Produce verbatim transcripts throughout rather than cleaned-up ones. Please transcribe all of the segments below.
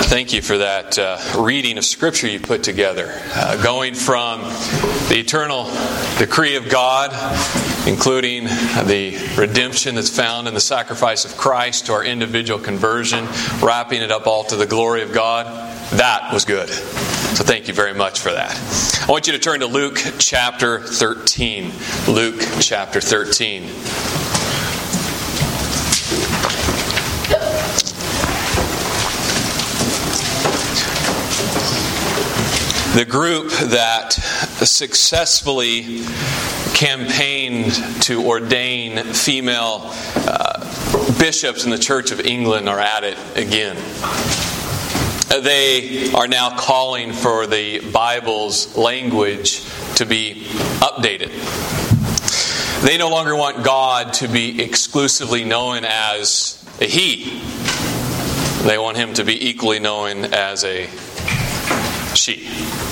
Thank you for that uh, reading of Scripture you put together. Uh, going from the eternal decree of God, including the redemption that's found in the sacrifice of Christ, to our individual conversion, wrapping it up all to the glory of God. That was good. So thank you very much for that. I want you to turn to Luke chapter thirteen. Luke chapter thirteen. The group that successfully campaigned to ordain female uh, bishops in the Church of England are at it again. They are now calling for the Bible's language to be updated. They no longer want God to be exclusively known as a he. They want Him to be equally known as a she.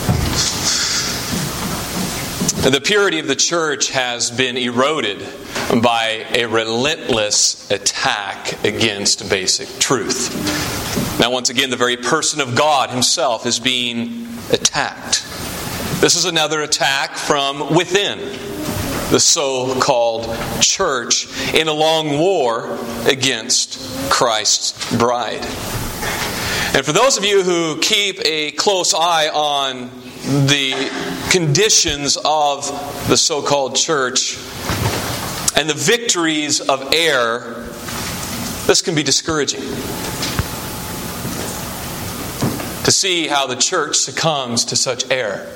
The purity of the church has been eroded by a relentless attack against basic truth. Now, once again, the very person of God Himself is being attacked. This is another attack from within the so-called church in a long war against Christ's bride. And for those of you who keep a close eye on the conditions of the so-called church and the victories of error, this can be discouraging. To see how the church succumbs to such error.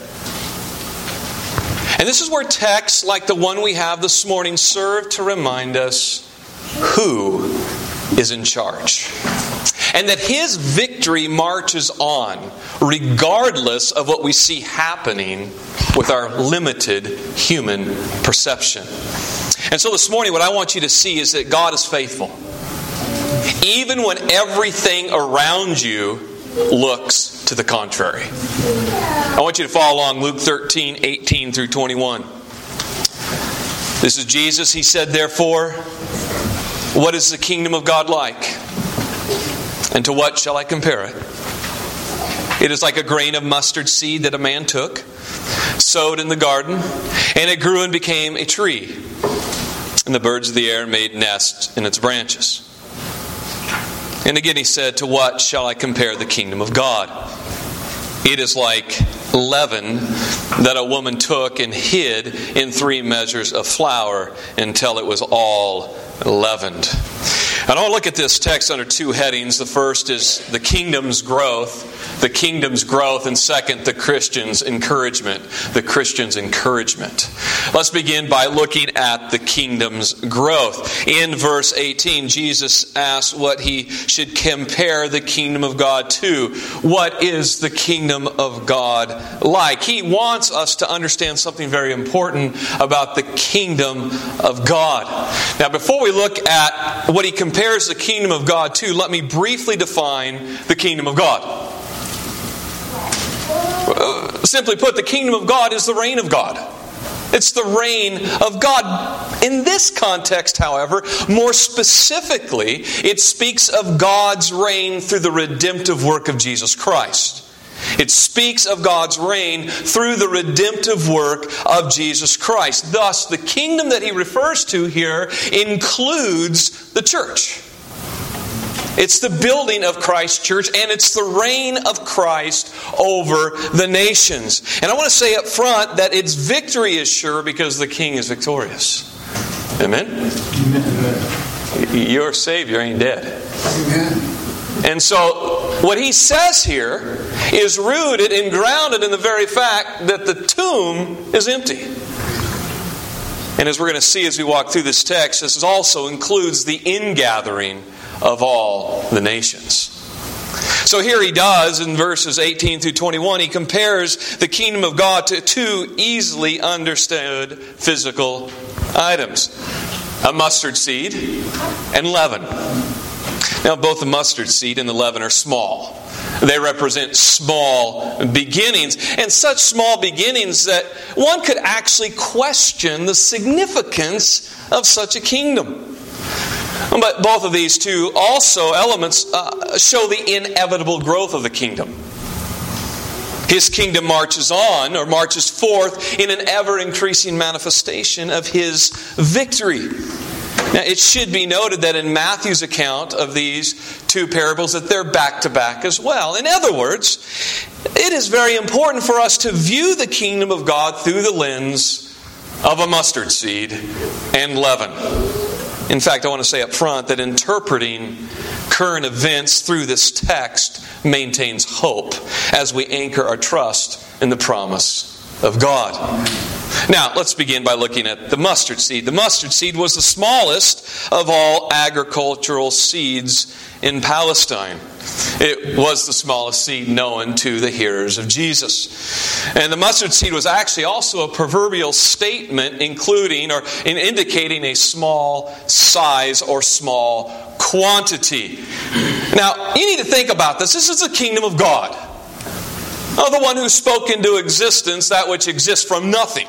And this is where texts like the one we have this morning serve to remind us who is in charge. And that His victory marches on regardless of what we see happening with our limited human perception. And so this morning what I want you to see is that God is faithful. Even when everything around you looks to the contrary. I want you to follow along Luke thirteen, eighteen through twenty-one. This is Jesus. He said, "Therefore, what is the kingdom of God like? And to what shall I compare it? It is like a grain of mustard seed that a man took, sowed in the garden, and it grew and became a tree. And the birds of the air made nests in its branches." And again he said, "To what shall I compare the kingdom of God? It is like leaven that a woman took and hid in three measures of flour until it was all leavened." And I want to look at this text under two headings. The first is the kingdom's growth. The kingdom's growth. And second, the Christian's encouragement. The Christian's encouragement. Let's begin by looking at the kingdom's growth. In verse eighteen, Jesus asks what he should compare the kingdom of God to. What is the kingdom of God like? He wants us to understand something very important about the kingdom of God. Now, before we look at what he compares the kingdom of God to, let me briefly define the kingdom of God. Uh, simply put, the kingdom of God is the reign of God. It's the reign of God. In this context, however, more specifically, it speaks of God's reign through the redemptive work of Jesus Christ. It speaks of God's reign through the redemptive work of Jesus Christ. Thus, the kingdom that he refers to here includes the church. It's the building of Christ's church, and it's the reign of Christ over the nations. And I want to say up front that its victory is sure because the king is victorious. Amen? Amen. Your Savior ain't dead. Amen. And so, what he says here is rooted and grounded in the very fact that the tomb is empty. And as we're going to see as we walk through this text, this also includes the ingathering of all the nations. So here he does, in verses eighteen through twenty-one, he compares the kingdom of God to two easily understood physical items. A mustard seed and leaven. Now, both the mustard seed and the leaven are small. They represent small beginnings, and such small beginnings that one could actually question the significance of such a kingdom. But both of these two also elements uh, show the inevitable growth of the kingdom. His kingdom marches on, or marches forth, in an ever-increasing manifestation of His victory. Now, it should be noted that in Matthew's account of these two parables, that they're back-to-back as well. In other words, it is very important for us to view the kingdom of God through the lens of a mustard seed and leaven. In fact, I want to say up front that interpreting current events through this text maintains hope as we anchor our trust in the promise of God. Now, let's begin by looking at the mustard seed. The mustard seed was the smallest of all agricultural seeds in Palestine. It was the smallest seed known to the hearers of Jesus. And the mustard seed was actually also a proverbial statement including or in indicating a small size or small quantity. Now, you need to think about this. This is the kingdom of God. Oh, the one who spoke into existence that which exists from nothing.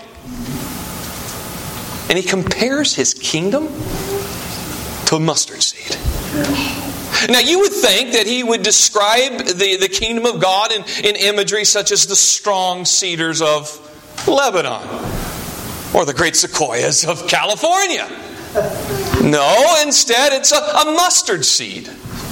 And He compares His kingdom to a mustard seed. Now, you would think that He would describe the, the kingdom of God in, in imagery such as the strong cedars of Lebanon or the great sequoias of California. No, instead it's a, a mustard seed.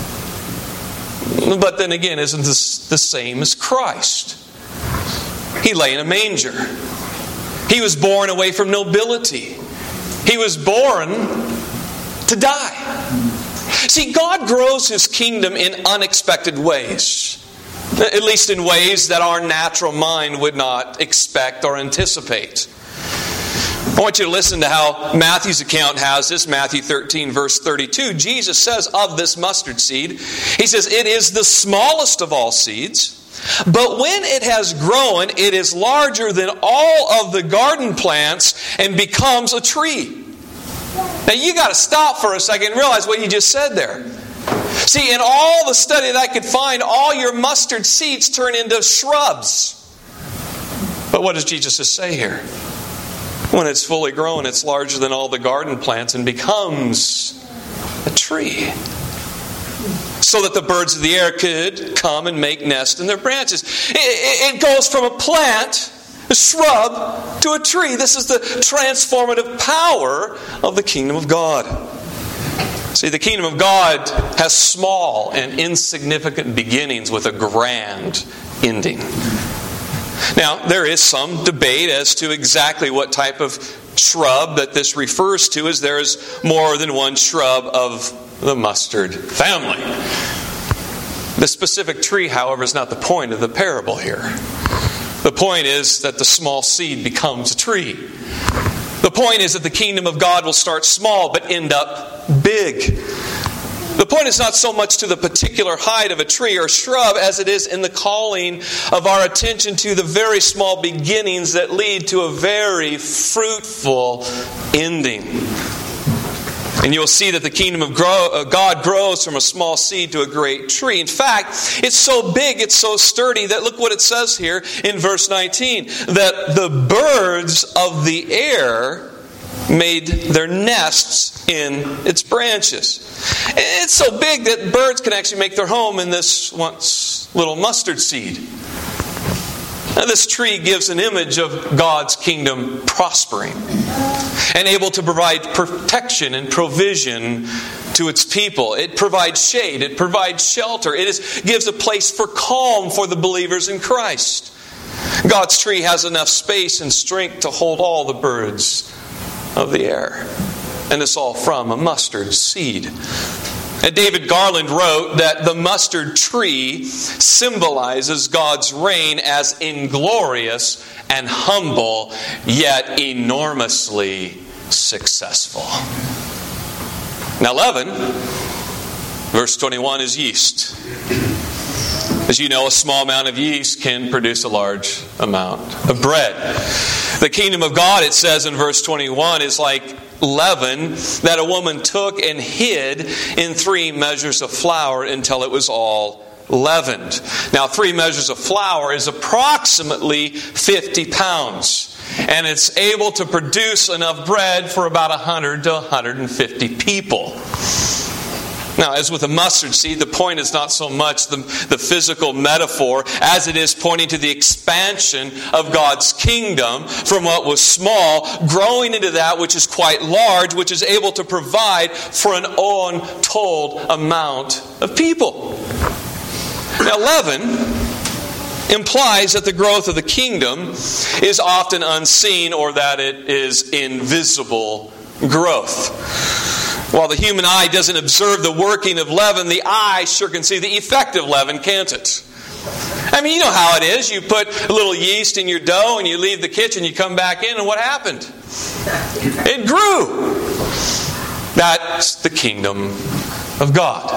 But then again, isn't this the same as Christ? He lay in a manger. He was born away from nobility. He was born to die. See, God grows His kingdom in unexpected ways. At least in ways that our natural mind would not expect or anticipate. I want you to listen to how Matthew's account has this. Matthew thirteen, verse thirty-two. Jesus says of this mustard seed, He says, "It is the smallest of all seeds, but when it has grown, it is larger than all of the garden plants and becomes a tree." Now you got to stop for a second and realize what you just said there. See, in all the study that I could find, all your mustard seeds turn into shrubs. But what does Jesus just say here? When it's fully grown, it's larger than all the garden plants and becomes a tree. So that the birds of the air could come and make nests in their branches. It, it goes from a plant, a shrub, to a tree. This is the transformative power of the kingdom of God. See, the kingdom of God has small and insignificant beginnings with a grand ending. Now, there is some debate as to exactly what type of shrub that this refers to, as there is more than one shrub of the mustard family. The specific tree, however, is not the point of the parable here. The point is that the small seed becomes a tree. The point is that the kingdom of God will start small but end up big. The point is not so much to the particular height of a tree or shrub as it is in the calling of our attention to the very small beginnings that lead to a very fruitful ending. And you'll see that the kingdom of God grows from a small seed to a great tree. In fact, it's so big, it's so sturdy that look what it says here in verse nineteen. That the birds of the air made their nests in its branches. It's so big that birds can actually make their home in this once little mustard seed. Now, this tree gives an image of God's kingdom prospering and able to provide protection and provision to its people. It provides shade. It provides shelter. It is, gives a place for calm for the believers in Christ. God's tree has enough space and strength to hold all the birds of the air. And it's all from a mustard seed. And David Garland wrote that the mustard tree symbolizes God's reign as inglorious and humble, yet enormously successful. Now, leaven, verse twenty-one, is yeast. As you know, a small amount of yeast can produce a large amount of bread. The kingdom of God, it says in verse twenty-one, is like leaven that a woman took and hid in three measures of flour until it was all leavened. Now, three measures of flour is approximately fifty pounds. And it's able to produce enough bread for about one hundred to one hundred fifty people. Now, as with a mustard seed, the point is not so much the, the physical metaphor as it is pointing to the expansion of God's kingdom from what was small, growing into that which is quite large, which is able to provide for an untold amount of people. Now, leaven implies that the growth of the kingdom is often unseen, or that it is invisible growth. While the human eye doesn't observe the working of leaven, the eye sure can see the effect of leaven, can't it? I mean, you know how it is. You put a little yeast in your dough and you leave the kitchen, you come back in, and what happened? It grew. That's the kingdom of God.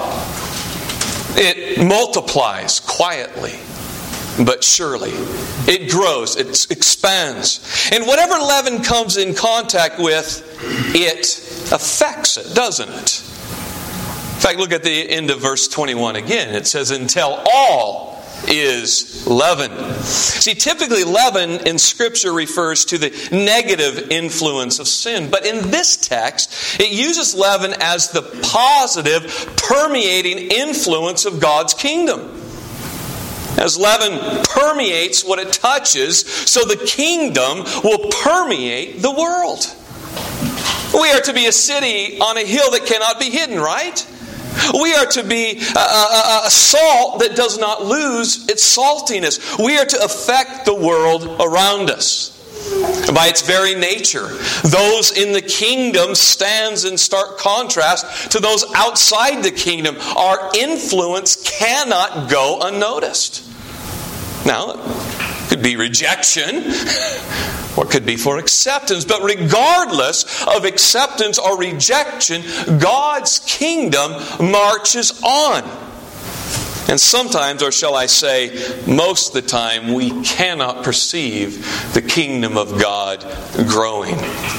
It multiplies quietly, but surely. It grows, it expands. And whatever leaven comes in contact with, it affects it, doesn't it? In fact, look at the end of verse twenty-one again. It says, until all is leavened. See, typically leaven in Scripture refers to the negative influence of sin. But in this text, it uses leaven as the positive, permeating influence of God's kingdom. As leaven permeates what it touches, so the kingdom will permeate the world. We are to be a city on a hill that cannot be hidden, right? We are to be a, a, a salt that does not lose its saltiness. We are to affect the world around us. By its very nature, those in the kingdom stands in stark contrast to those outside the kingdom. Our influence cannot go unnoticed. Now, it could be rejection, or it could be for acceptance. But regardless of acceptance or rejection, God's kingdom marches on. And sometimes, or shall I say, most of the time, we cannot perceive the kingdom of God growing.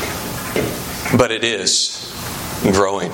But it is growing.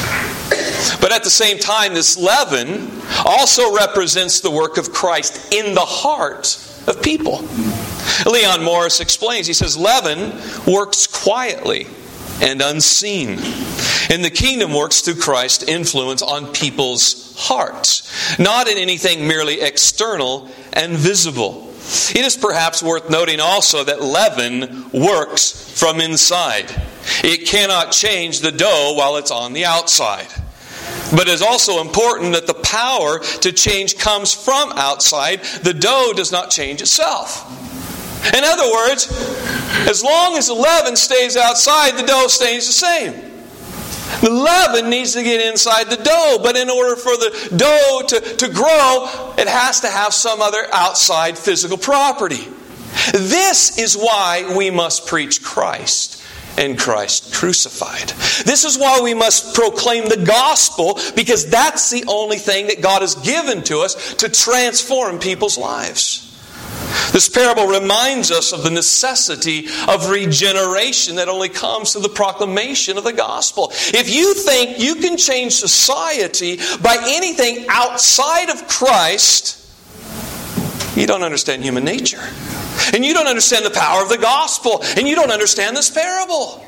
But at the same time, this leaven also represents the work of Christ in the heart of people. Leon Morris explains, he says, leaven works quietly and unseen. And the kingdom works through Christ's influence on people's hearts, not in anything merely external and visible. It is perhaps worth noting also that leaven works from inside. It cannot change the dough while it's on the outside. But it is also important that the power to change comes from outside. The dough does not change itself. In other words, as long as the leaven stays outside, the dough stays the same. The leaven needs to get inside the dough, but in order for the dough to, to grow, it has to have some other outside physical property. This is why we must preach Christ and Christ crucified. This is why we must proclaim the gospel, because that's the only thing that God has given to us to transform people's lives. This parable reminds us of the necessity of regeneration that only comes through the proclamation of the gospel. If you think you can change society by anything outside of Christ, you don't understand human nature. And you don't understand the power of the gospel. And you don't understand this parable.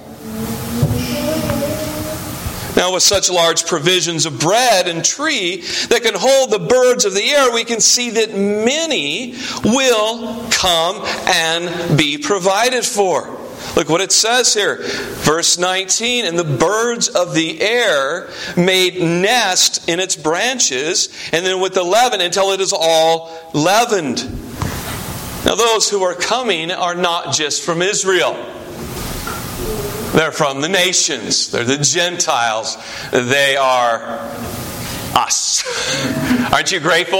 Now, with such large provisions of bread and tree that can hold the birds of the air, we can see that many will come and be provided for. Look what it says here. Verse nineteen, and the birds of the air made nest in its branches, and then with the leaven until it is all leavened. Now, those who are coming are not just from Israel. They're from the nations. They're the Gentiles. They are us. Aren't you grateful?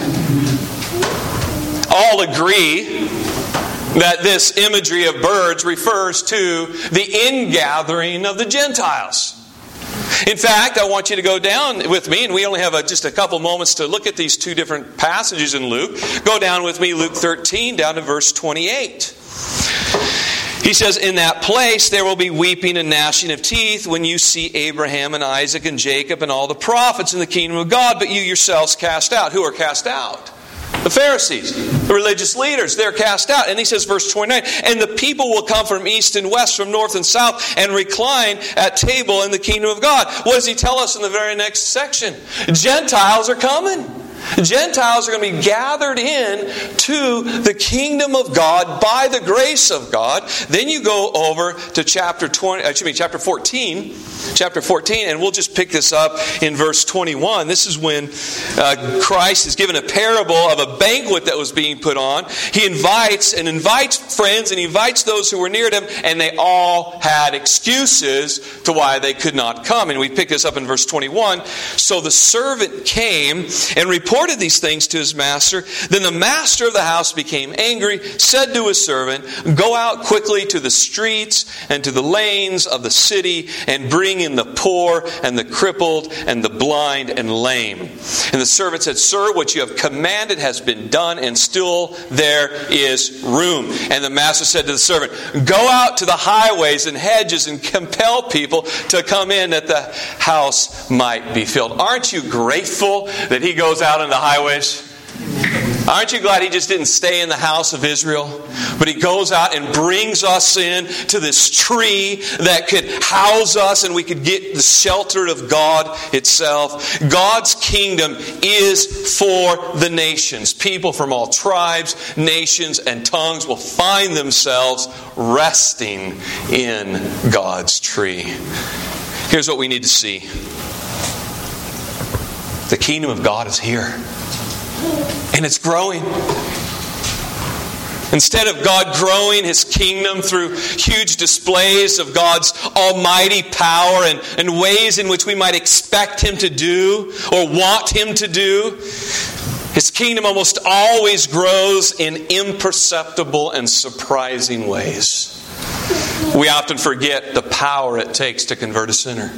All agree that this imagery of birds refers to the ingathering of the Gentiles. In fact, I want you to go down with me, and we only have a, just a couple moments to look at these two different passages in Luke. Go down with me, Luke thirteen, down to verse twenty-eight. He says, in that place there will be weeping and gnashing of teeth when you see Abraham and Isaac and Jacob and all the prophets in the kingdom of God, but you yourselves cast out. Who are cast out? The Pharisees, the religious leaders, they're cast out. And he says, verse twenty-nine, and the people will come from east and west, from north and south, and recline at table in the kingdom of God. What does he tell us in the very next section? Gentiles are coming. Gentiles are going to be gathered in to the kingdom of God by the grace of God. Then you go over to chapter twenty, excuse me, chapter fourteen, chapter fourteen, and we'll just pick this up in verse twenty-one. This is when uh, Christ is given a parable of a banquet that was being put on. He invites and invites friends and he invites those who were near him, and they all had excuses to why they could not come. And we pick this up in verse twenty-one. So the servant came and reported reported these things to his master. Then the master of the house became angry, said to his servant, go out quickly to the streets and to the lanes of the city and bring in the poor and the crippled and the blind and lame. And the servant said, sir, what you have commanded has been done, and still there is room. And the master said to the servant, go out to the highways and hedges and compel people to come in that the house might be filled. Aren't you grateful that he goes out on the highways? Aren't you glad he just didn't stay in the house of Israel? But he goes out and brings us in to this tree that could house us and we could get the shelter of God itself. God's kingdom is for the nations. People from all tribes, nations, and tongues will find themselves resting in God's tree. Here's what we need to see. The kingdom of God is here. And it's growing. Instead of God growing His kingdom through huge displays of God's almighty power and, and ways in which we might expect Him to do or want Him to do, His kingdom almost always grows in imperceptible and surprising ways. We often forget the power it takes to convert a sinner.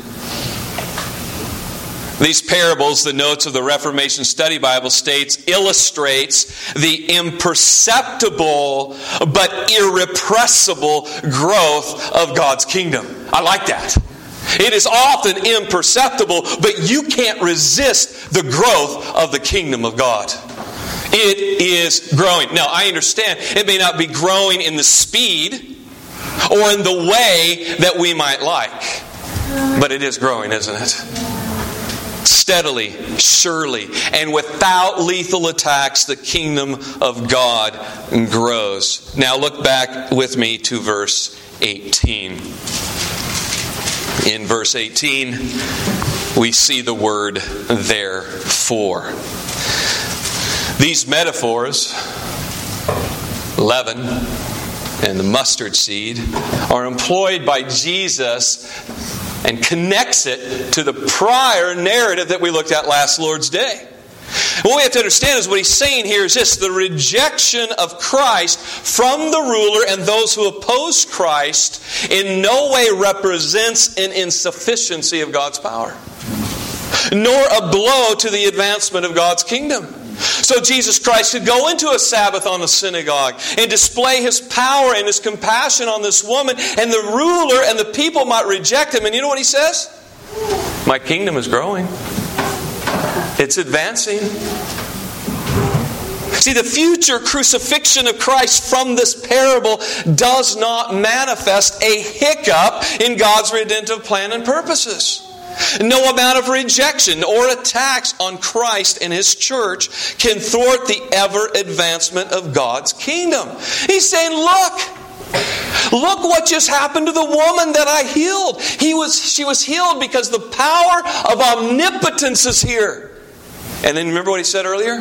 These parables, the notes of the Reformation Study Bible states, illustrates the imperceptible but irrepressible growth of God's kingdom. I like that. It is often imperceptible, but you can't resist the growth of the kingdom of God. It is growing. Now, I understand it may not be growing in the speed or in the way that we might like, but it is growing, isn't it? Steadily, surely, and without lethal attacks, the kingdom of God grows. Now look back with me to verse eighteen. In verse eighteen, we see the word therefore. These metaphors, leaven and the mustard seed, are employed by Jesus and connects it to the prior narrative that we looked at last Lord's Day. What we have to understand is what he's saying here is this: the rejection of Christ from the ruler and those who oppose Christ in no way represents an insufficiency of God's power, nor a blow to the advancement of God's kingdom. So Jesus Christ could go into a Sabbath on a synagogue and display His power and His compassion on this woman, and the ruler and the people might reject Him. And you know what He says? My kingdom is growing. It's advancing. See, the future crucifixion of Christ from this parable does not manifest a hiccup in God's redemptive plan and purposes. No amount of rejection or attacks on Christ and His church can thwart the ever advancement of God's kingdom. He's saying, look, look what just happened to the woman that I healed. He was, she was healed because the power of omnipotence is here. And then remember what he said earlier?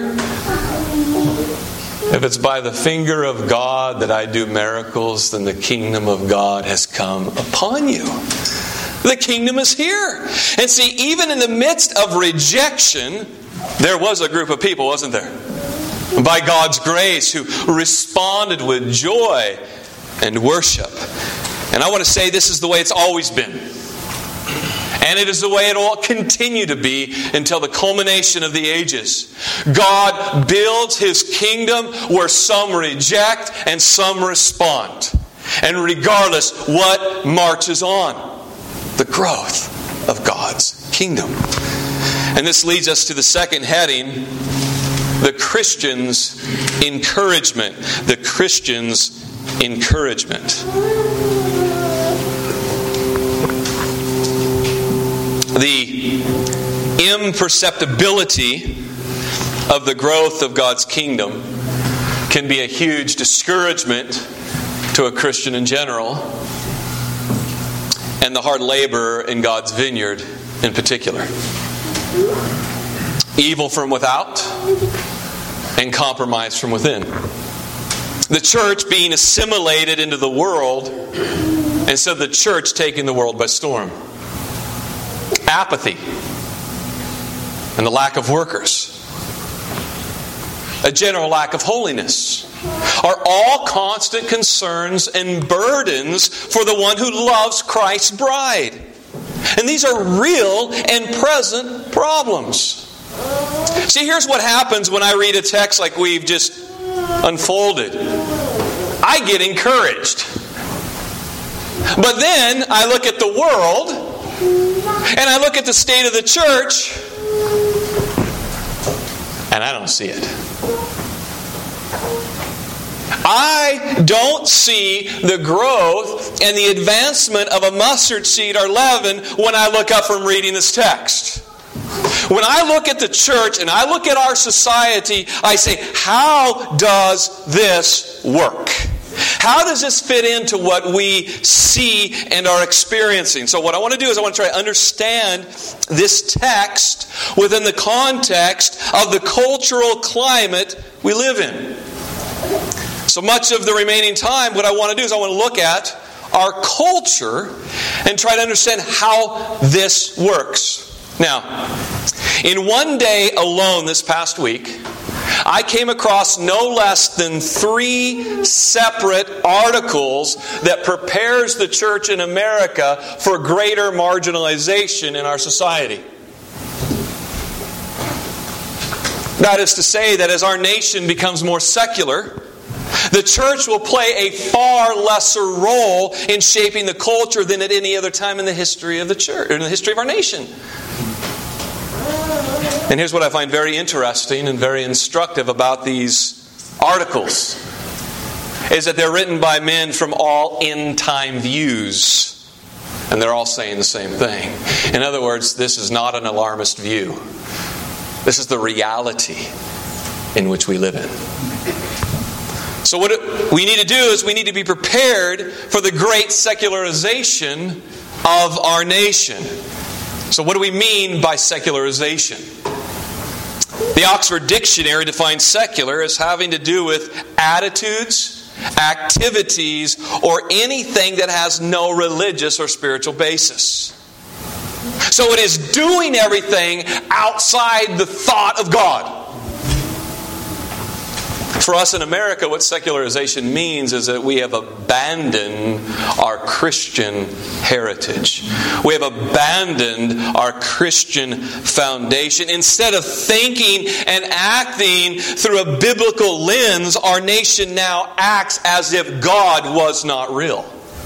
If it's by the finger of God that I do miracles, then the kingdom of God has come upon you. The kingdom is here. And see, even in the midst of rejection, there was a group of people, wasn't there? By God's grace, who responded with joy and worship. And I want to say this is the way it's always been. And it is the way it will continue to be until the culmination of the ages. God builds His kingdom where some reject and some respond. And regardless, what marches on? The growth of God's kingdom. And this leads us to the second heading the Christian's encouragement. The Christian's encouragement. The imperceptibility of the growth of God's kingdom can be a huge discouragement to a Christian in general, and the hard labor in God's vineyard in particular. Evil from without and compromise from within. The church being assimilated into the world, and so the church taking the world by storm. Apathy and the lack of workers. A general lack of holiness are all constant concerns and burdens for the one who loves Christ's bride. And these are real and present problems. See, here's what happens when I read a text like we've just unfolded. I get encouraged. But then I look at the world and I look at the state of the church and I don't see it. I don't see the growth and the advancement of a mustard seed or leaven when I look up from reading this text. When I look at the church and I look at our society, I say, how does this work? How does this fit into what we see and are experiencing? So what I want to do is I want to try to understand this text within the context of the cultural climate we live in. So much of the remaining time, what I want to do is I want to look at our culture and try to understand how this works. Now, in one day alone this past week, I came across no less than three separate articles that prepares the church in America for greater marginalization in our society. That is to say that as our nation becomes more secular, the church will play a far lesser role in shaping the culture than at any other time in the history of the church, in the history of our nation. And here's what I find very interesting and very instructive about these articles, is that they're written by men from all end-time views. And they're all saying the same thing. In other words, this is not an alarmist view. This is the reality in which we live in. So what we need to do is we need to be prepared for the great secularization of our nation. So what do we mean by secularization? The Oxford Dictionary defines secular as having to do with attitudes, activities, or anything that has no religious or spiritual basis. So it is doing everything outside the thought of God. For us in America, what secularization means is that we have abandoned our Christian heritage. We have abandoned our Christian foundation. Instead of thinking and acting through a biblical lens, our nation now acts as if God was not real.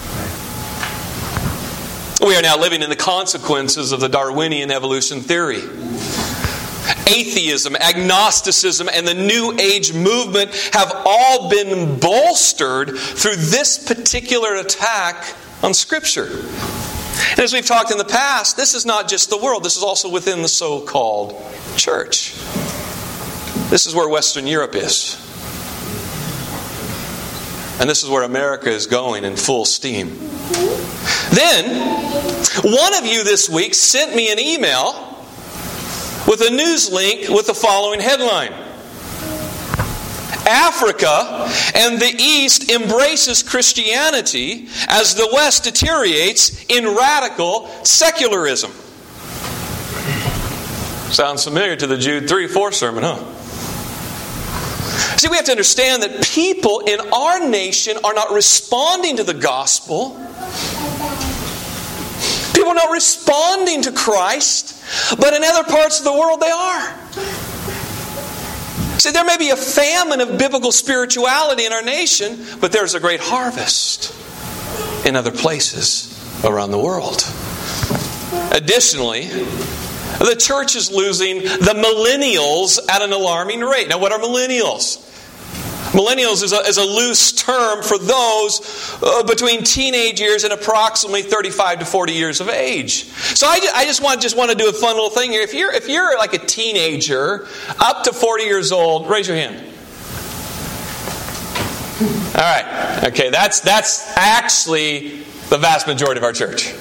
We are now living in the consequences of the Darwinian evolution theory. Atheism, agnosticism, and the New Age movement have all been bolstered through this particular attack on Scripture. And as we've talked in the past, this is not just the world. This is also within the so-called church. This is where Western Europe is. And this is where America is going in full steam. Then, one of you this week sent me an email with a news link with the following headline: Africa and the East embraces Christianity as the West deteriorates in radical secularism. Sounds familiar to the Jude three four sermon, huh? See, we have to understand that people in our nation are not responding to the gospel. People are not responding to Christ, but in other parts of the world they are. See, there may be a famine of biblical spirituality in our nation, but there's a great harvest in other places around the world. Additionally, The church is losing the millennials at an alarming rate. Now, what are millennials? Millennials is a, is a loose term for those uh, between teenage years and approximately thirty-five to forty years of age. So I, I just want just want to do a fun little thing here. If you're if you're like a teenager up to forty years old, raise your hand. All right. Okay, that's that's actually the vast majority of our church.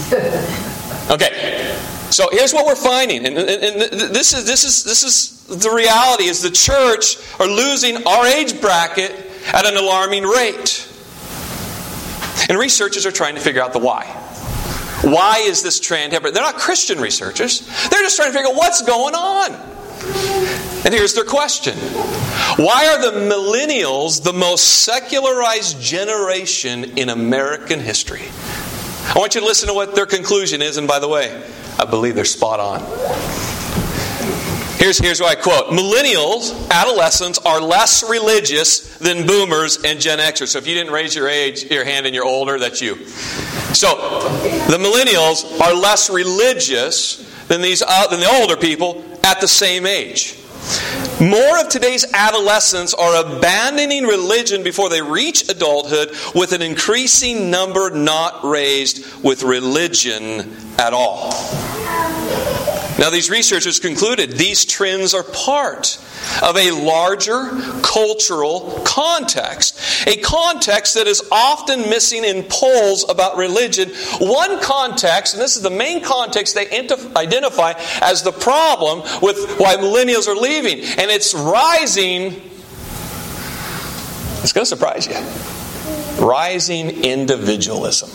Okay. So here's what we're finding, and, and, and this is this is this is the reality: is the church are losing our age bracket at an alarming rate, and researchers are trying to figure out the why. Why is this trend happening? They're not Christian researchers; they're just trying to figure out what's going on. And here's their question: why are the millennials the most secularized generation in American history? I want you to listen to what their conclusion is, and by the way, I believe they're spot on. Here's, here's what I quote. Millennials, adolescents, are less religious than boomers and Gen Xers. So if you didn't raise your age, your hand and you're older, that's you. So the millennials are less religious than these uh, than the older people at the same age. More of today's adolescents are abandoning religion before they reach adulthood, with an increasing number not raised with religion at all. Now, these researchers concluded these trends are part of a larger cultural context, a context that is often missing in polls about religion. One context, and this is the main context they identify as the problem with why millennials are leaving, and it's rising. It's going to surprise you. Rising individualism.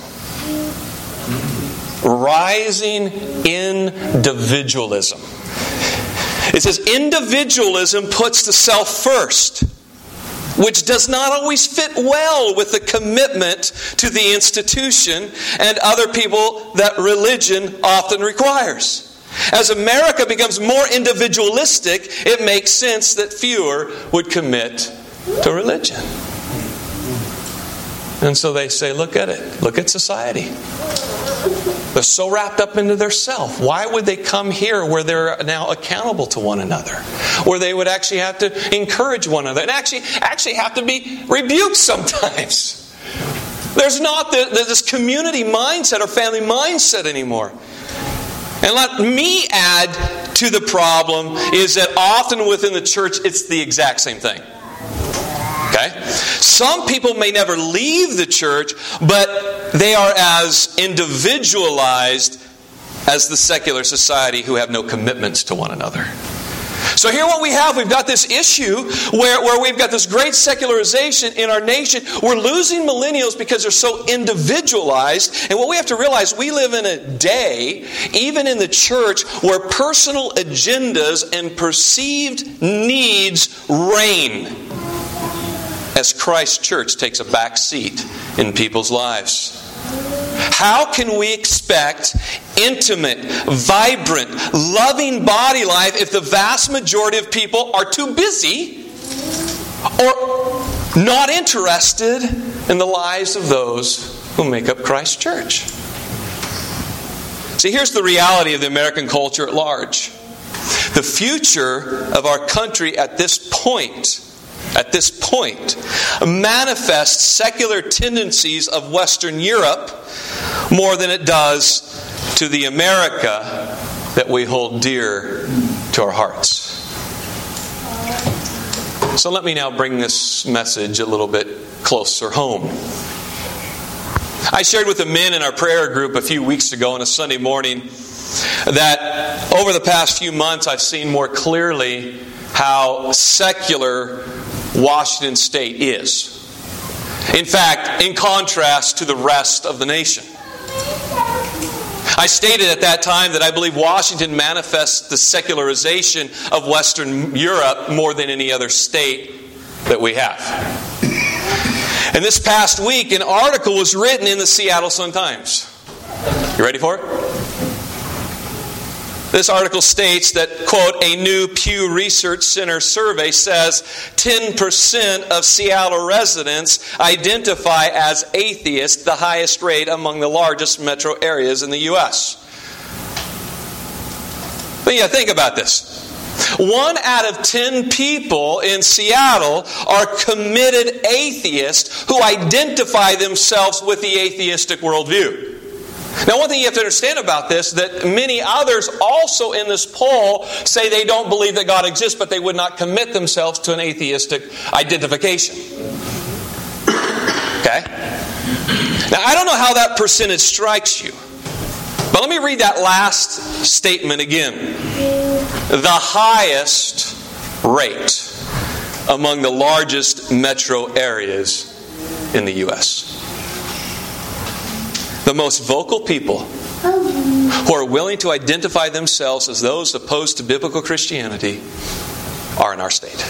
Rising individualism. It says individualism puts the self first, which does not always fit well with the commitment to the institution and other people that religion often requires. As America becomes more individualistic, it makes sense that fewer would commit to religion. And so they say, look at it. Look at society. They're so wrapped up into their self. Why would they come here where they're now accountable to one another? Where they would actually have to encourage one another and actually, actually have to be rebuked sometimes. There's not the, the, this community mindset or family mindset anymore. And let me add to the problem is that often within the church it's the exact same thing. Okay? Some people may never leave the church, but they are as individualized as the secular society who have no commitments to one another. So here what we have, we've got this issue where, where we've got this great secularization in our nation. We're losing millennials because they're so individualized. And what we have to realize, we live in a day, even in the church, where personal agendas and perceived needs reign as Christ's church takes a back seat in people's lives. How can we expect intimate, vibrant, loving body life if the vast majority of people are too busy or not interested in the lives of those who make up Christ's church? See, here's the reality of the American culture at large. The future of our country at this point At this point, manifests secular tendencies of Western Europe more than it does to the America that we hold dear to our hearts. So let me now bring this message a little bit closer home. I shared with the men in our prayer group a few weeks ago on a Sunday morning that over the past few months I've seen more clearly how secular Washington State is. In fact, in contrast to the rest of the nation. I stated at that time that I believe Washington manifests the secularization of Western Europe more than any other state that we have. And this past week, an article was written in the Seattle Sun-Times. You ready for it? This article states that, quote, a new Pew Research Center survey says ten percent of Seattle residents identify as atheists, the highest rate among the largest metro areas in the U S. you to think about this. One out of ten people in Seattle are committed atheists who identify themselves with the atheistic worldview. Now, one thing you have to understand about this, that many others also in this poll say they don't believe that God exists, but they would not commit themselves to an atheistic identification. Okay? Now, I don't know how that percentage strikes you, but let me read that last statement again. The highest rate among the largest metro areas in the U S The most vocal people who are willing to identify themselves as those opposed to biblical Christianity are in our state.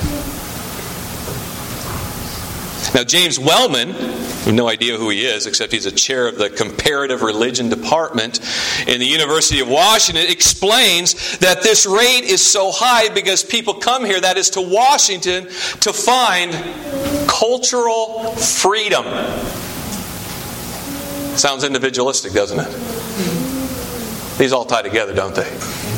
Now, James Wellman, I have no idea who he is, except he's a chair of the Comparative Religion Department in the University of Washington, explains that this rate is so high because people come here, that is to Washington, to find cultural freedom. Sounds individualistic, doesn't it? These all tie together, don't they?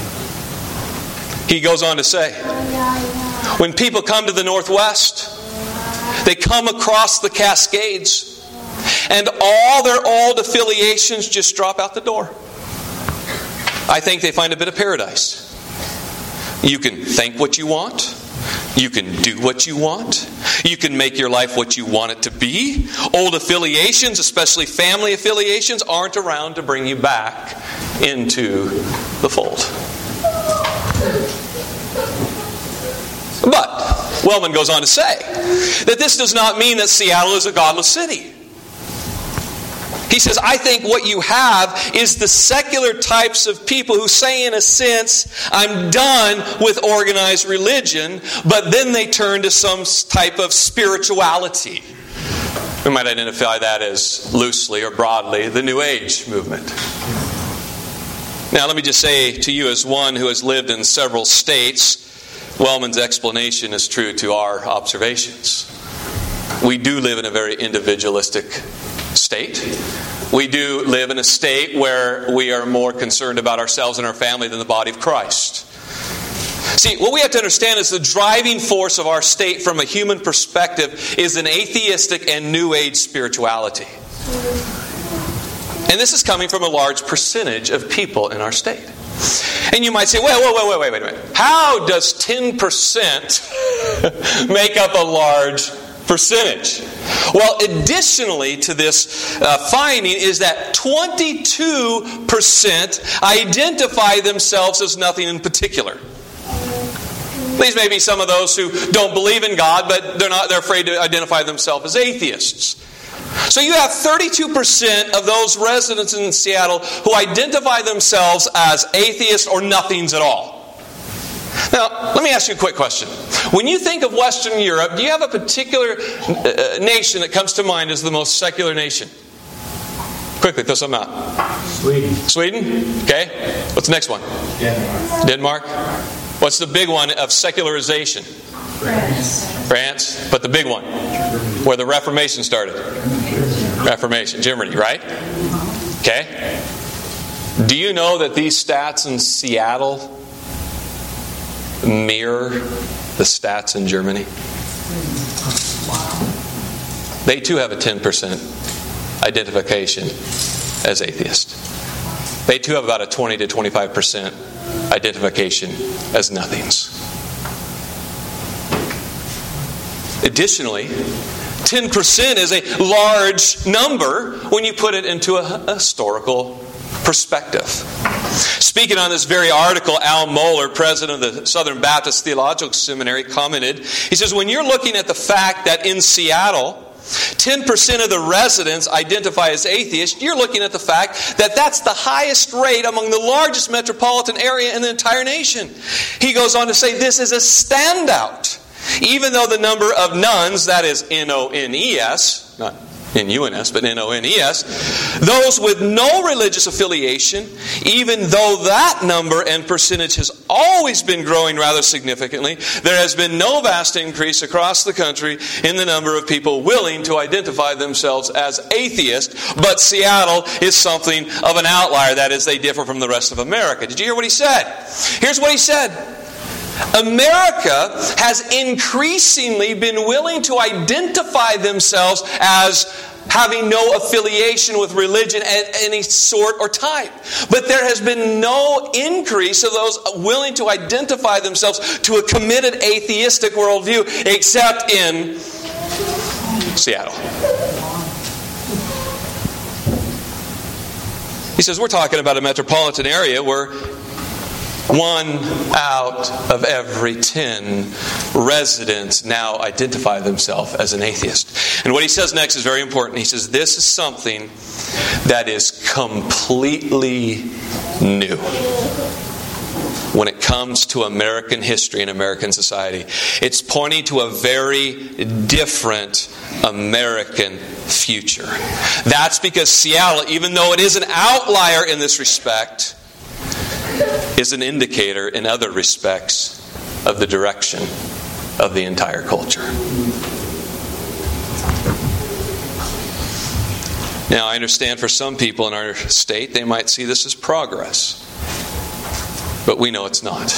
He goes on to say, when people come to the Northwest, they come across the Cascades, and all their old affiliations just drop out the door. I think they find a bit of paradise. You can think what you want. You can do what you want. You can make your life what you want it to be. Old affiliations, especially family affiliations, aren't around to bring you back into the fold. But Wellman goes on to say that this does not mean that Seattle is a godless city. He says, I think what you have is the secular types of people who say, in a sense, I'm done with organized religion, but then they turn to some type of spirituality. We might identify that as loosely or broadly the New Age movement. Now, let me just say to you, as one who has lived in several states, Wellman's explanation is true to our observations. We do live in a very individualistic state. We do live in a state where we are more concerned about ourselves and our family than the body of Christ. See, what we have to understand is the driving force of our state from a human perspective is an atheistic and New Age spirituality. And this is coming from a large percentage of people in our state. And you might say, wait, wait, wait, wait, wait, wait. How does ten percent make up a large percentage? Well, additionally to this uh, finding is that twenty-two percent identify themselves as nothing in particular. These may be some of those who don't believe in God, but they're not they're afraid to identify themselves as atheists. So you have thirty-two percent of those residents in Seattle who identify themselves as atheists or nothings at all. Now, let me ask you a quick question. When you think of Western Europe, do you have a particular uh, nation that comes to mind as the most secular nation? Quickly, throw something out. Sweden. Sweden? Okay. What's the next one? Denmark. Denmark? What's the big one of secularization? France. France. But the big one, where the Reformation started? Reformation. Germany, right? Okay. Do you know that these stats in Seattle mirror the stats in Germany? They too have a ten percent identification as atheist. They too have about a twenty to twenty-five percent identification as nothings. Additionally, ten percent is a large number when you put it into a historical perspective. Speaking on this very article, Al Mohler, president of the Southern Baptist Theological Seminary, commented, he says, when you're looking at the fact that in Seattle, ten percent of the residents identify as atheists, you're looking at the fact that that's the highest rate among the largest metropolitan area in the entire nation. He goes on to say this is a standout. Even though the number of nones, that is N O N E S, not N U N S, but N O N E S, those with no religious affiliation, even though that number and percentage has always been growing rather significantly, there has been no vast increase across the country in the number of people willing to identify themselves as atheists, but Seattle is something of an outlier. That is, they differ from the rest of America. Did you hear what he said? Here's what he said. America has increasingly been willing to identify themselves as having no affiliation with religion at any sort or type. But there has been no increase of those willing to identify themselves to a committed atheistic worldview except in Seattle. He says, we're talking about a metropolitan area where one out of every ten residents now identify themselves as an atheist. And what he says next is very important. He says, this is something that is completely new when it comes to American history and American society. It's pointing to a very different American future. That's because Seattle, even though it is an outlier in this respect, is an indicator in other respects of the direction of the entire culture. Now, I understand for some people in our state, they might see this as progress. But we know it's not.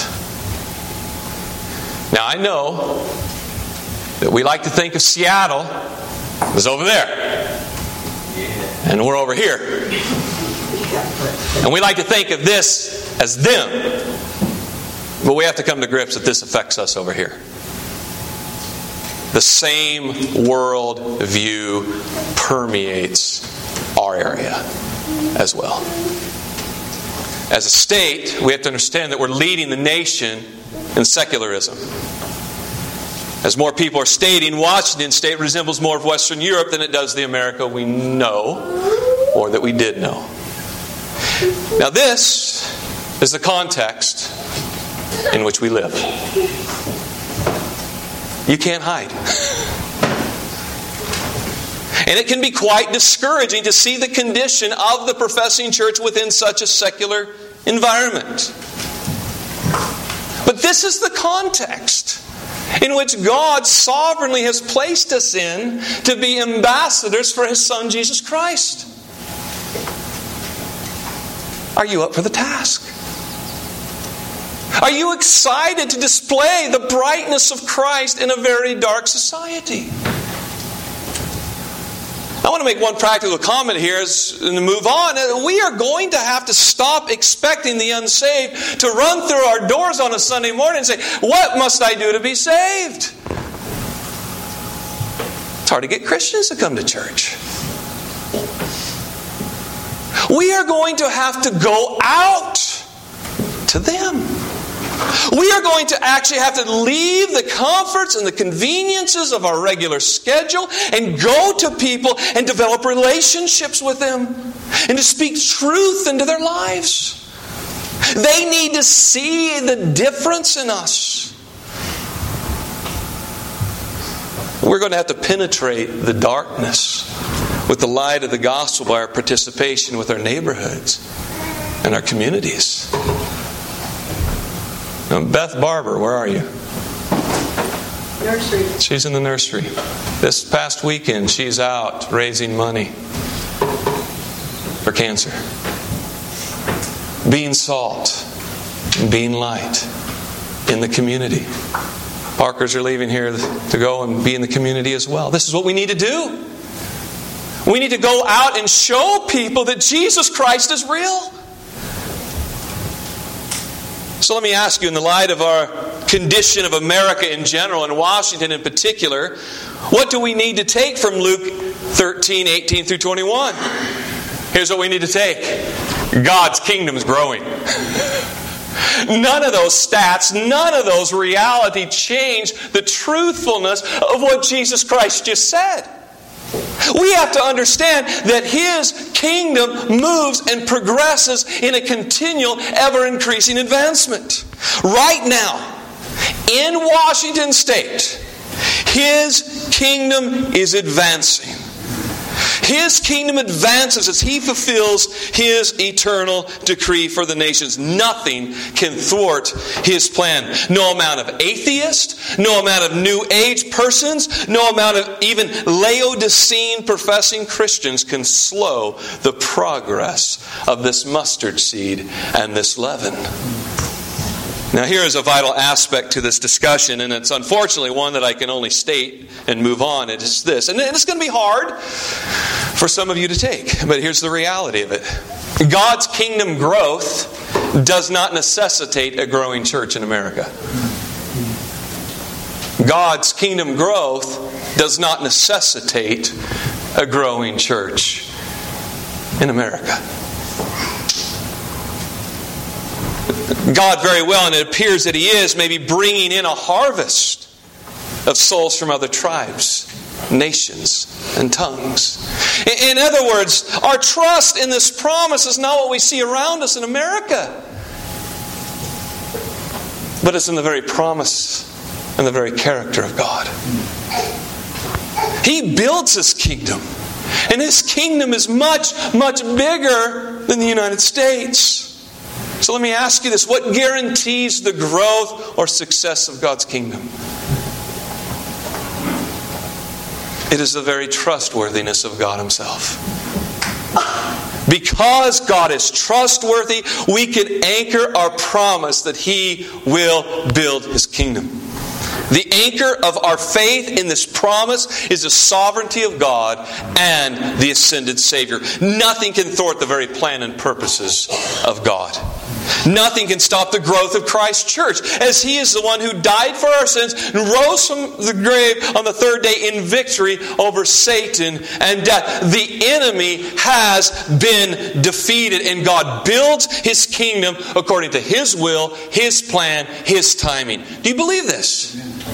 Now, I know that we like to think of Seattle as over there. And we're over here. And we like to think of this as them. But we have to come to grips that this affects us over here. The same world view permeates our area as well. As a state, we have to understand that we're leading the nation in secularism. As more people are stating, Washington State resembles more of Western Europe than it does the America we know, or that we did know. Now this is the context in which we live. You can't hide. And it can be quite discouraging to see the condition of the professing church within such a secular environment. But this is the context in which God sovereignly has placed us in to be ambassadors for His Son, Jesus Christ. Are you up for the task? Are you excited to display the brightness of Christ in a very dark society? I want to make one practical comment here as and move on. We are going to have to stop expecting the unsaved to run through our doors on a Sunday morning and say, what must I do to be saved? It's hard to get Christians to come to church. We are going to have to go out to them. We are going to actually have to leave the comforts and the conveniences of our regular schedule and go to people and develop relationships with them and to speak truth into their lives. They need to see the difference in us. We're going to have to penetrate the darkness with the light of the gospel by our participation with our neighborhoods and our communities. Now, Beth Barber, where are you? Nursery. She's in the nursery. This past weekend, she's out raising money for cancer. Being salt and being light in the community. Parkers are leaving here to go and be in the community as well. This is what we need to do. We need to go out and show people that Jesus Christ is real. So let me ask you, in the light of our condition of America in general and Washington in particular, what do we need to take from Luke thirteen, eighteen through twenty-one? Here's what we need to take. God's kingdom is growing. None of those stats, none of those reality change the truthfulness of what Jesus Christ just said. We have to understand that His kingdom moves and progresses in a continual, ever-increasing advancement. Right now, in Washington State, His kingdom is advancing. His kingdom advances as He fulfills His eternal decree for the nations. Nothing can thwart His plan. No amount of atheists, no amount of New Age persons, no amount of even Laodicean professing Christians can slow the progress of this mustard seed and this leaven. Now here is a vital aspect to this discussion, and it's unfortunately one that I can only state and move on. It is this, and it's going to be hard for some of you to take, but here's the reality of it. God's kingdom growth does not necessitate a growing church in America. God's kingdom growth does not necessitate a growing church in America. God very well, and it appears that He is, maybe bringing in a harvest of souls from other tribes, nations, and tongues. In other words, our trust in this promise is not what we see around us in America, but it's in the very promise and the very character of God. He builds His kingdom, and His kingdom is much, much bigger than the United States. So let me ask you this. What guarantees the growth or success of God's kingdom? It is the very trustworthiness of God Himself. Because God is trustworthy, we can anchor our promise that He will build His kingdom. The anchor of our faith in this promise is the sovereignty of God and the ascended Savior. Nothing can thwart the very plan and purposes of God. Nothing can stop the growth of Christ's church, as He is the one who died for our sins and rose from the grave on the third day in victory over Satan and death. The enemy has been defeated, and God builds His kingdom according to His will, His plan, His timing. Do you believe this?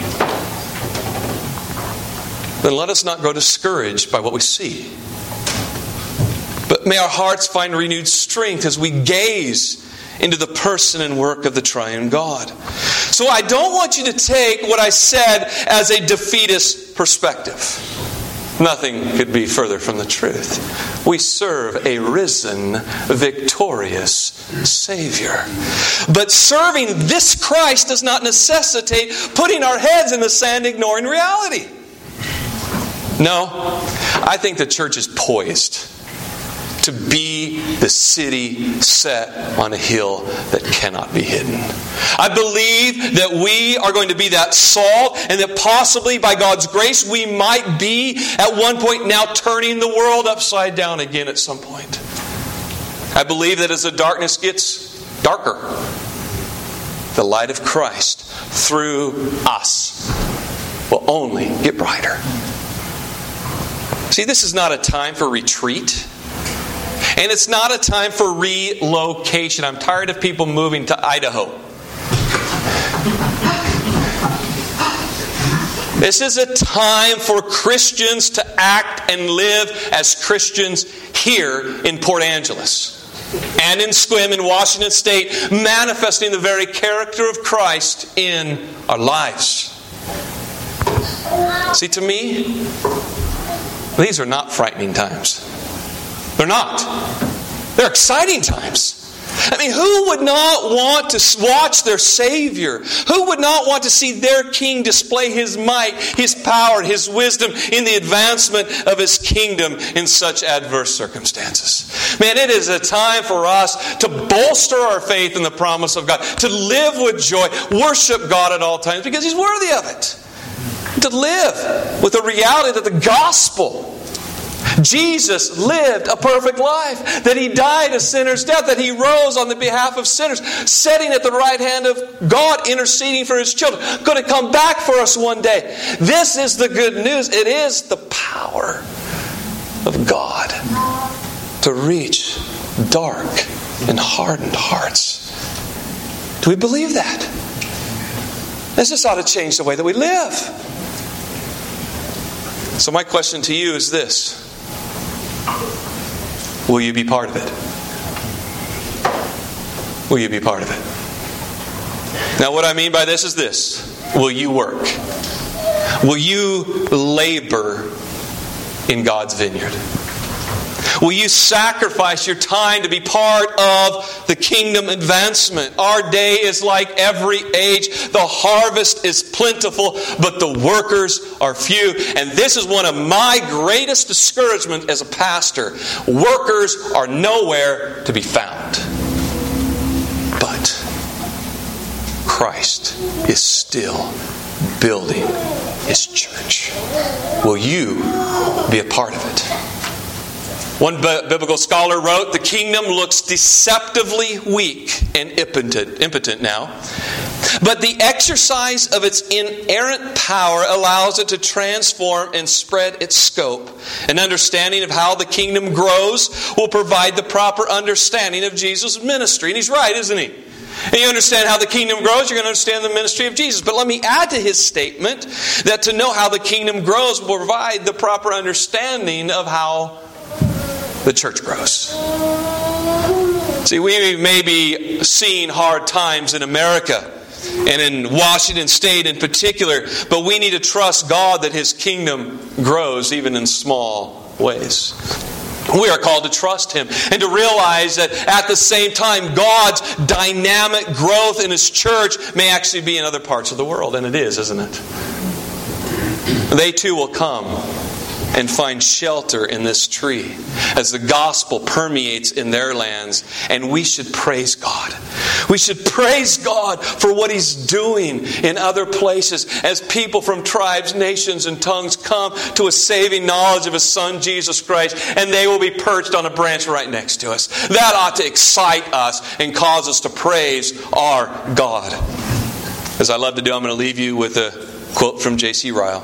Then let us not grow discouraged by what we see. But may our hearts find renewed strength as we gaze into the person and work of the triune God. So I don't want you to take what I said as a defeatist perspective. Nothing could be further from the truth. We serve a risen, victorious Savior. But serving this Christ does not necessitate putting our heads in the sand, ignoring reality. No, I think the church is poised to be the city set on a hill that cannot be hidden. I believe that we are going to be that salt, and that possibly by God's grace we might be at one point now turning the world upside down again at some point. I believe that as the darkness gets darker, the light of Christ through us will only get brighter. See, this is not a time for retreat. And it's not a time for relocation. I'm tired of people moving to Idaho. This is a time for Christians to act and live as Christians here in Port Angeles and in Sequim in Washington State, manifesting the very character of Christ in our lives. See, to me, these are not frightening times. They're not. They're exciting times. I mean, who would not want to watch their Savior? Who would not want to see their King display His might, His power, His wisdom in the advancement of His kingdom in such adverse circumstances? Man, it is a time for us to bolster our faith in the promise of God, to live with joy, worship God at all times because He's worthy of it. To live with the reality that the gospel, Jesus lived a perfect life, that He died a sinner's death, that He rose on the behalf of sinners, sitting at the right hand of God, interceding for His children, going to come back for us one day. This is the good news. It is the power of God to reach dark and hardened hearts. Do we believe that? This just ought to change the way that we live. So my question to you is this: will you be part of it? Will you be part of it? Now what I mean by this is this: will you work? Will you labor in God's vineyard? Will you sacrifice your time to be part of the kingdom advancement? Our day is like every age. The harvest is plentiful, but the workers are few. And this is one of my greatest discouragements as a pastor. Workers are nowhere to be found. But Christ is still building His church. Will you be a part of it? One biblical scholar wrote, "The kingdom looks deceptively weak and impotent, impotent now, but the exercise of its inerrant power allows it to transform and spread its scope. An understanding of how the kingdom grows will provide the proper understanding of Jesus' ministry." And he's right, isn't he? And you understand how the kingdom grows, you're going to understand the ministry of Jesus. But let me add to his statement that to know how the kingdom grows will provide the proper understanding of how the church grows. See, we may be seeing hard times in America and in Washington State in particular, but we need to trust God that His kingdom grows even in small ways. We are called to trust Him and to realize that at the same time, God's dynamic growth in His church may actually be in other parts of the world. And it is, isn't it? They too will come and find shelter in this tree as the gospel permeates in their lands. And we should praise God. We should praise God for what He's doing in other places as people from tribes, nations, and tongues come to a saving knowledge of His Son, Jesus Christ, and they will be perched on a branch right next to us. That ought to excite us and cause us to praise our God. As I love to do, I'm going to leave you with a quote from J C Ryle.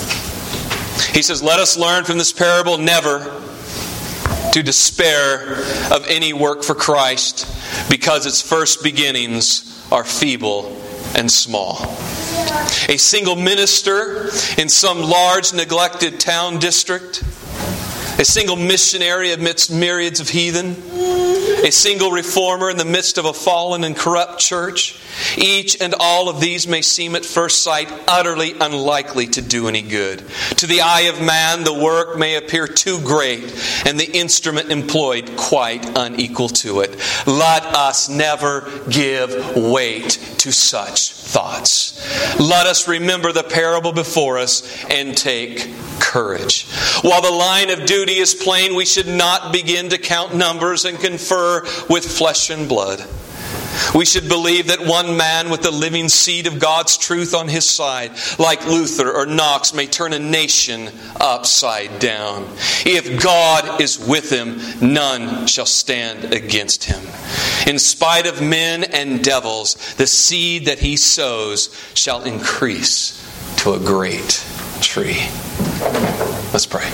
He says, "Let us learn from this parable never to despair of any work for Christ, because its first beginnings are feeble and small." A single minister in some large neglected town district, a single missionary amidst myriads of heathen, a single reformer in the midst of a fallen and corrupt church. Each and all of these may seem at first sight utterly unlikely to do any good. To the eye of man, the work may appear too great and the instrument employed quite unequal to it. Let us never give weight to such thoughts. Let us remember the parable before us and take courage. While the line of duty is plain, we should not begin to count numbers and confer with flesh and blood. We should believe that one man with the living seed of God's truth on his side, like Luther or Knox, may turn a nation upside down. If God is with him, none shall stand against him. In spite of men and devils, the seed that he sows shall increase to a great tree. Let's pray.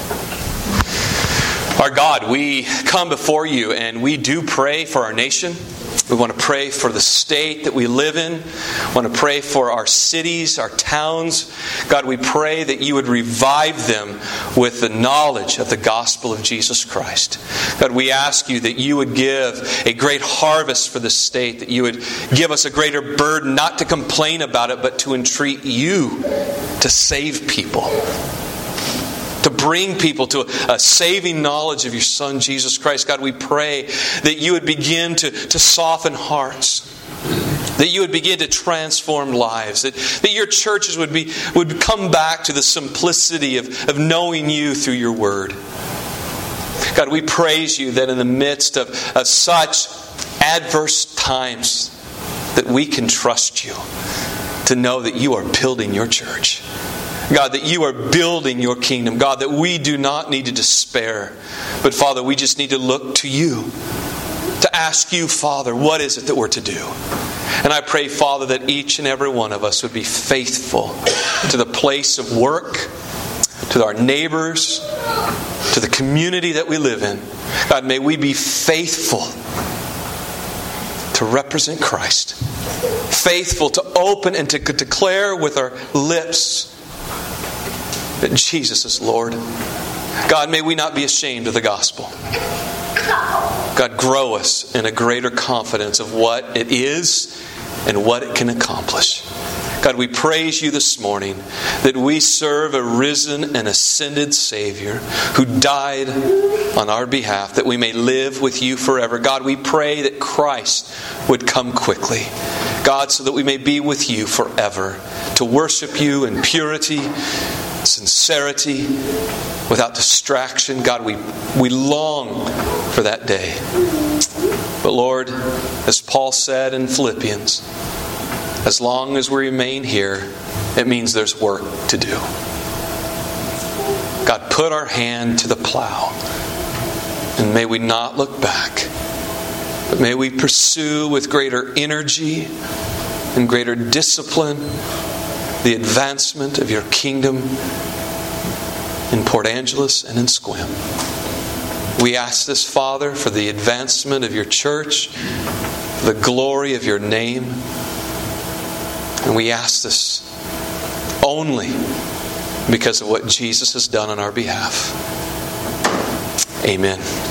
Our God, we come before you and we do pray for our nation. We want to pray for the state that we live in. We want to pray for our cities, our towns. God, we pray that you would revive them with the knowledge of the gospel of Jesus Christ. God, we ask you that you would give a great harvest for the state, that you would give us a greater burden, not to complain about it, but to entreat you to save people. To bring people to a saving knowledge of your Son, Jesus Christ. God, we pray that you would begin to, to soften hearts. That you would begin to transform lives. That, that your churches would be would come back to the simplicity of, of knowing you through your word. God, we praise you that in the midst of, of such adverse times that we can trust you to know that you are building your church. God, that you are building your kingdom. God, that we do not need to despair. But Father, we just need to look to you. To ask you, Father, what is it that we're to do? And I pray, Father, that each and every one of us would be faithful to the place of work, to our neighbors, to the community that we live in. God, may we be faithful to represent Christ. Faithful to open and to declare with our lips that Jesus is Lord. God, may we not be ashamed of the gospel. God, grow us in a greater confidence of what it is and what it can accomplish. God, we praise you this morning that we serve a risen and ascended Savior who died on our behalf that we may live with you forever. God, we pray that Christ would come quickly. God, so that we may be with you forever, to worship you in purity, sincerity, without distraction. God, we, we long for that day. But Lord, as Paul said in Philippians, as long as we remain here, it means there's work to do. God, put our hand to the plow, and may we not look back, but may we pursue with greater energy and greater discipline the advancement of your kingdom in Port Angeles and in Sequim. We ask this, Father, for the advancement of your church, the glory of your name. And we ask this only because of what Jesus has done on our behalf. Amen.